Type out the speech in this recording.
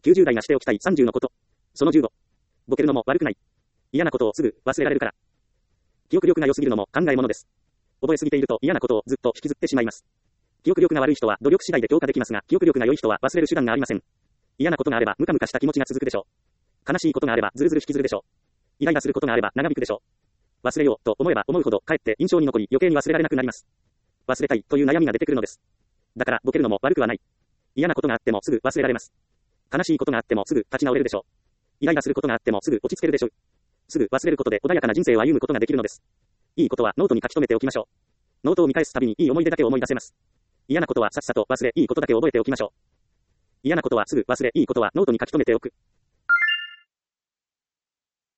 90代がしておきたい30のこと。その15。ボケるのも悪くない。嫌なことをすぐ忘れられるから。記憶力が良すぎるのも考えものです。覚えすぎていると嫌なことをずっと引きずってしまいます。記憶力が悪い人は努力次第で強化できますが、記憶力が良い人は忘れる手段がありません。嫌なことがあればムカムカした気持ちが続くでしょう。悲しいことがあればずるずる引きずるでしょう。イライラすることがあれば長引くでしょう。忘れようと思えば思うほどかえって印象に残り余計に忘れられなくなります。忘れたいという悩みが出てくるのです。だからボケるのも悪くはない。嫌なことがあってもすぐ忘れられます。悲しいことがあってもすぐ立ち直れるでしょう。イライラすることがあってもすぐ落ち着けるでしょう。すぐ忘れることで穏やかな人生を歩むことができるのです。いいことはノートに書き留めておきましょう。ノートを見返すたびにいい思い出だけを思い出せます。嫌なことはさっさと忘れ、いいことだけ覚えておきましょう。嫌なことはすぐ忘れ、いいことはノートに書き留めておく。